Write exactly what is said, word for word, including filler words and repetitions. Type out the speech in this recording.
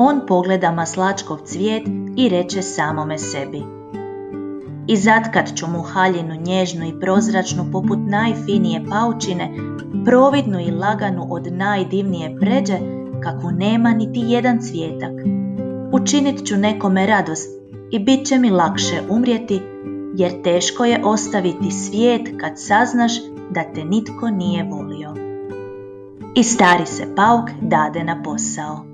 On pogleda maslačkov cvijet i reče samome sebi: I zatkat ću mu haljinu nježnu i prozračnu poput najfinije paučine, providnu i laganu od najdivnije pređe, kakvu nema niti jedan cvijetak. Učinit ću nekome radost i bit će mi lakše umrijeti, jer teško je ostaviti svijet kad saznaš da te nitko nije volio. I stari se pauk dade na posao.